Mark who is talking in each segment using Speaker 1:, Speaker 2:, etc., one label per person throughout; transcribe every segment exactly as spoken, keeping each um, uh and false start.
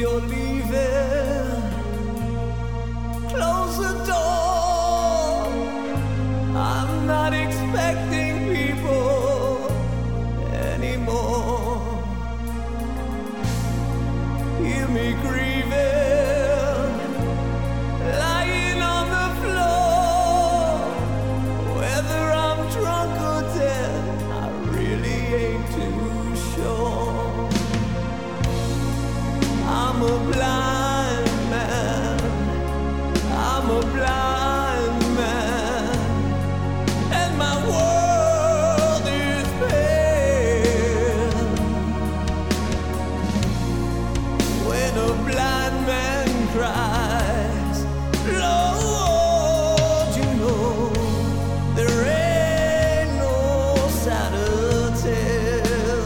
Speaker 1: you're leaving, close the door. I'm not expecting people anymore. Hear me grieving, lying on the floor. Whether I'm drunk or dead, I really ain't too sure. I'm a blind man, I'm a blind man, and my world is pale. When a blind man cries, Lord, you know there ain't no sadder tale.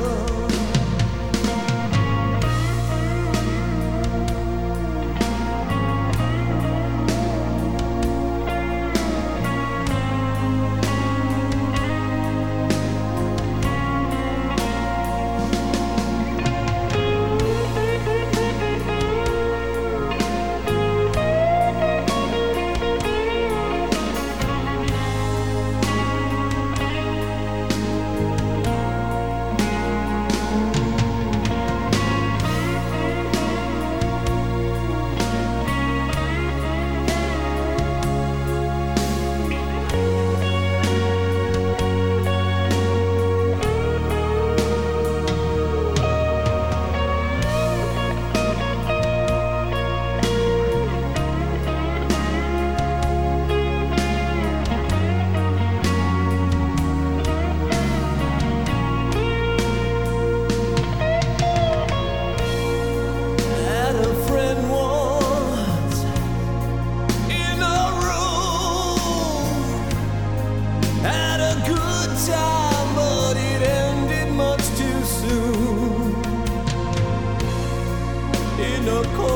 Speaker 1: Had a friend once in a room, had a good time, but it ended much too soon. In a cold